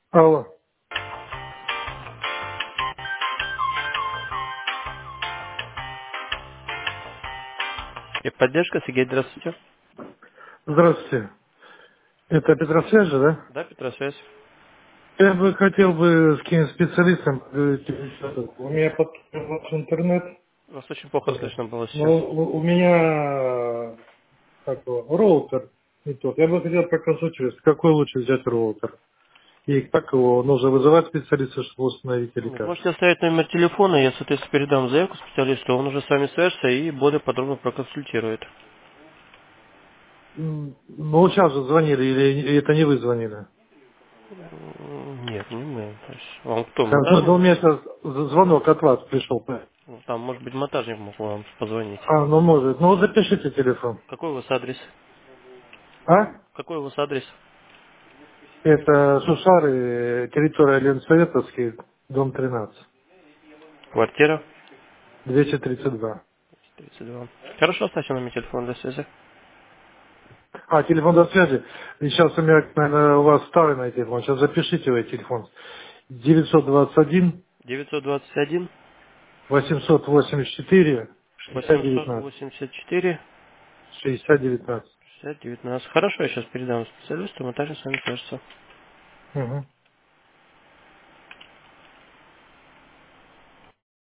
Алло. И поддержка, Сергей, здравствуйте. Здравствуйте. Это Петросвязь же, да? Да, Петросвязь. Я бы хотел бы с каким специалистом поговорить. У меня подключен ваш интернет. Вас очень плохо слышно было сейчас. Но у меня как его, роутер не тот. Я бы хотел проконсультироваться, какой лучше взять роутер. И как его нужно вызывать специалиста, чтобы установить или Вы как. можете оставить номер телефона, я, соответственно, передам заявку специалисту, он уже с вами свяжется и более подробно проконсультирует. Ну, вот сейчас же звонили, или это не вы звонили? Нет, не мы. То есть, вам кто, Да, у монтажник? меня сейчас звонок от вас пришел. Ну, там, может быть, монтажник мог вам позвонить. Ну может. Ну, вот запишите телефон. Какой у вас адрес? А? Какой у вас адрес? Это Шушары, территория Ленсоветовский, дом 13, Квартира 232. 32. Хорошо, оставьте номер телефона для связи. Телефон до связи. И сейчас у меня, наверное, у вас старый на телефон. Сейчас запишите вы телефон. 921 921 884 6019. 884 6019. 6019. Хорошо, я сейчас передам специалисту, мы также с вами свяжется. Угу.